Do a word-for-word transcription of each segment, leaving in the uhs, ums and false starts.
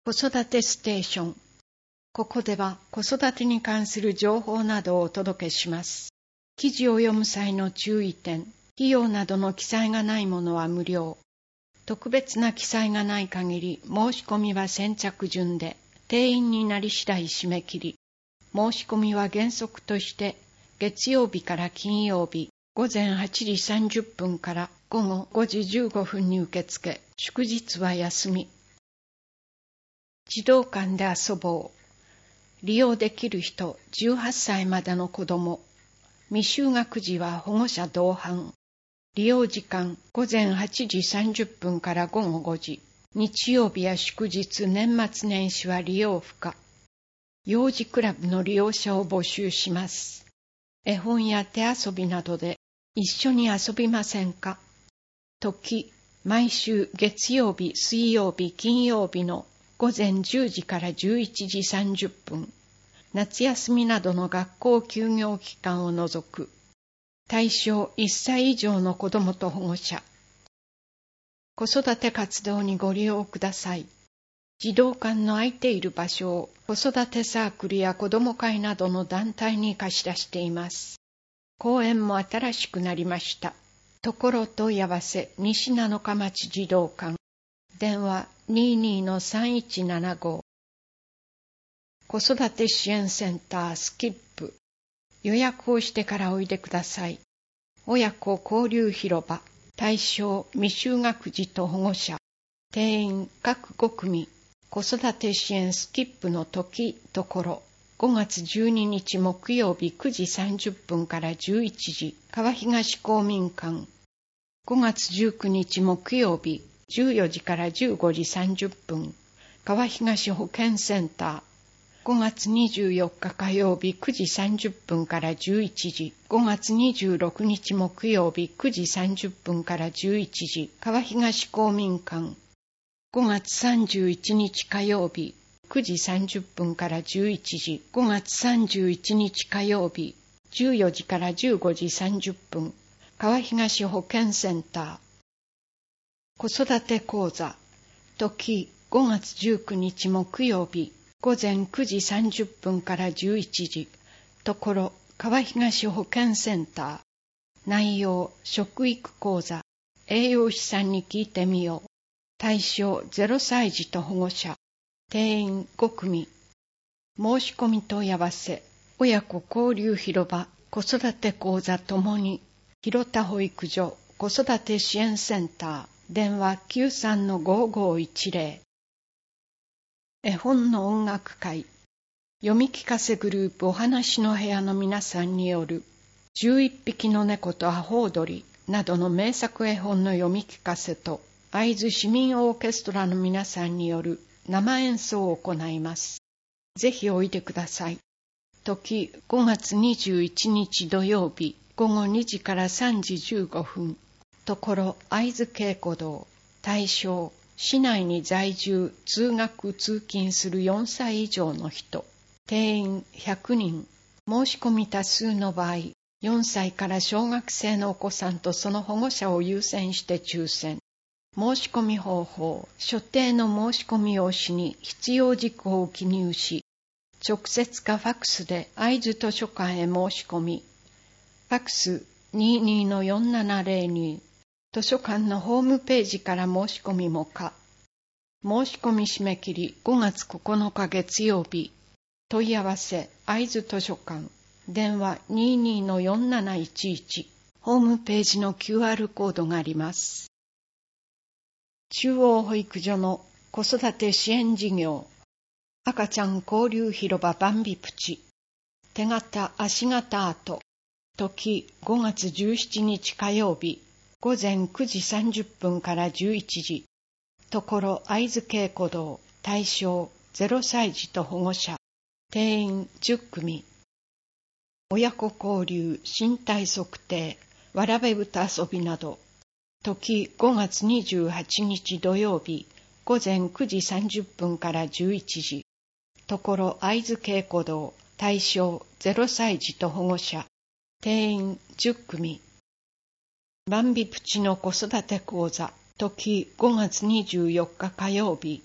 子育てステーション。ここでは子育てに関する情報などをお届けします。記事を読む際の注意点、費用などの記載がないものは無料。特別な記載がない限り、申し込みは先着順で、定員になり次第締め切り。申し込みは原則として、月曜日から金曜日、午前はちじさんじゅっぷんから午後ごじじゅうごふんに受け付け、祝日は休み。児童館で遊ぼう。利用できる人、じゅうはっさいまでの子ども。未就学児は保護者同伴。利用時間、午前はちじさんじゅっぷんから午後ごじ。日曜日や祝日、年末年始は利用不可。幼児クラブの利用者を募集します。絵本や手遊びなどで一緒に遊びませんか？時、毎週月曜日、水曜日、金曜日の午前じゅうじからじゅういちじさんじゅっぷん。夏休みなどの学校休業期間を除く。対象いっさい以上の子どもと保護者。子育て活動にご利用ください。児童館の空いている場所を子育てサークルや子ども会などの団体に貸し出しています。公園も新しくなりました。ところ問い合わせ西七日町児童館。電話 にじゅうにのさんいちななご。子育て支援センタースキップ。予約をしてからおいでください。親子交流広場。対象未就学児と保護者。定員各ごくみ。子育て支援スキップの時、ところ。ごがつじゅうににち木曜日くじさんじゅっぷんからじゅういちじ。川東公民館。ごがつじゅうくにち木曜日じゅうよじからじゅうごじさんじゅっぷん。川東保健センター。ごがつにじゅうよっか火曜日くじさんじゅっぷんからじゅういちじ。ごがつにじゅうろくにち木曜日くじさんじゅっぷんからじゅういちじ。川東公民館。ごがつさんじゅういちにち火曜日くじさんじゅっぷんからじゅういちじ。ごがつさんじゅういちにち火曜日じゅうよじからじゅうごじさんじゅっぷん。川東保健センター。子育て講座。時、ごがつじゅうくにち木曜日午前くじさんじゅっぷんからじゅういちじ。ところ、川東保健センター。内容、食育講座。栄養士さんに聞いてみよう。対象ゼロさい児と保護者。定員ごくみ。申し込み問い合わせ。親子交流広場、子育て講座ともに。広田保育所、子育て支援センター。電話 きゅうさんのごごいちぜろ。絵本の音楽会。読み聞かせグループお話の部屋の皆さんによるじゅういっぴきの猫とアホウドリなどの名作絵本の読み聞かせと会津市民オーケストラの皆さんによる生演奏を行います。ぜひおいでください。時ごがつにじゅういちにち土曜日ごごにじからさんじじゅうごふん。ところ会津稽古堂。対象市内に在住、通学、通勤するよんさい以上の人。定員ひゃくにん。申し込み多数の場合、よんさいから小学生のお子さんとその保護者を優先して抽選。申し込み方法、所定の申し込み用紙に必要事項を記入し、直接かファクスで会津図書館へ申し込み。ファクス にじゅうにのよんななぜろに。図書館のホームページから申し込みも可。申し込み締め切りごがつここのか月曜日。問い合わせ会津図書館。電話 にじゅうにのよんなないちいち。ホームページの キューアール コードがあります。中央保育所の子育て支援事業。赤ちゃん交流広場バンビプチ。手形足形アート。時ごがつじゅうしちにち火曜日。午前くじさんじゅっぷんからじゅういちじ。ところ会津稽古堂。対象ゼロさい児と保護者。定員じゅっくみ。親子交流、身体測定、わらべ歌遊びなど。時ごがつにじゅうはちにち土曜日。午前くじさんじゅっぷんからじゅういちじ。ところ会津稽古堂。対象ゼロさい児と保護者。定員じゅっくみ。バンビプチの子育て講座。時ごがつにじゅうよっか火曜日。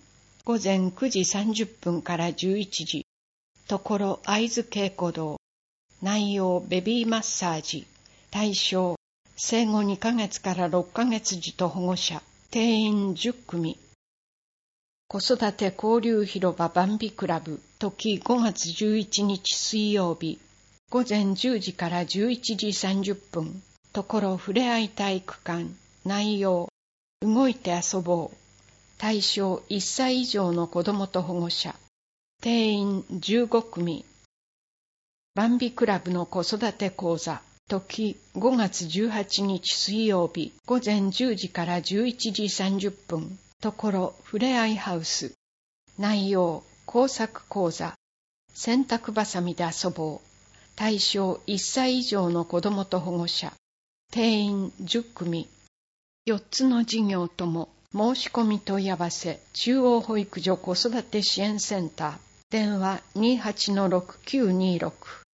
午前くじさんじゅっぷんからじゅういちじ。ところ会津稽古堂。内容ベビーマッサージ。対象生後にかげつからろっかげつ児と保護者。定員じゅっくみ。子育て交流広場バンビクラブ。時ごがつじゅういちにち水曜日。午前じゅうじからじゅういちじさんじゅっぷん。ところふれあい体育館。内容動いて遊ぼう。対象いっさい以上の子どもと保護者。定員じゅうごくみ。バンビクラブの子育て講座。時ごがつじゅうはちにち水曜日。午前じゅうじからじゅういちじさんじゅっぷん。ところふれあいハウス。内容工作講座。洗濯ばさみで遊ぼう。対象いっさい以上の子どもと保護者。定員じゅっくみ。よっつの事業とも申し込み問い合わせ中央保育所子育て支援センター。電話 にーはちのろくきゅうにーろく。